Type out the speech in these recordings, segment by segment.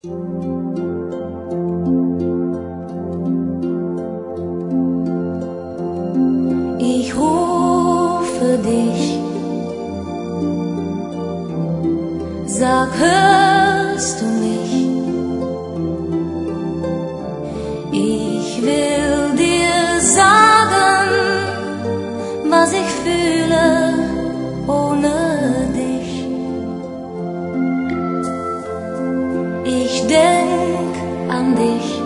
Ich rufe dich, sag, hörst du mich? Ich will dir sagen, was ich fühle ohne dich. Ich denk an dich,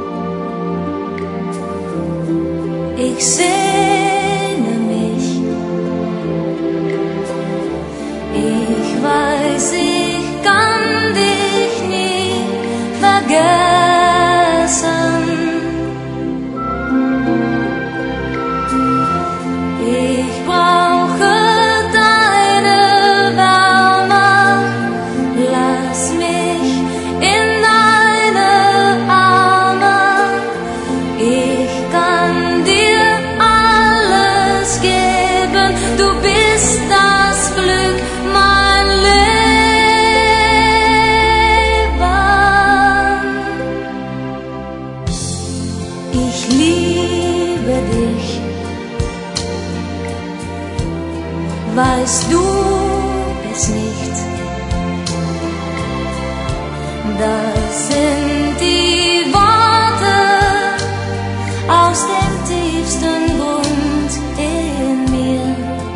ich sehne mich, ich weiß, ich kann dich nie vergessen. Ich brauche deine Wärme, lass mich in deine Arme. Ich kann dir alles geben, du bist das Glück, mein Leben. Ich liebe dich, weißt du es nicht? Das sind die Worte aus dem tiefsten Grund in mir.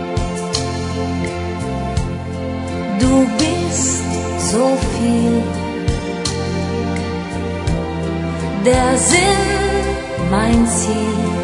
Du bist so viel, der Sinn, mein Ziel.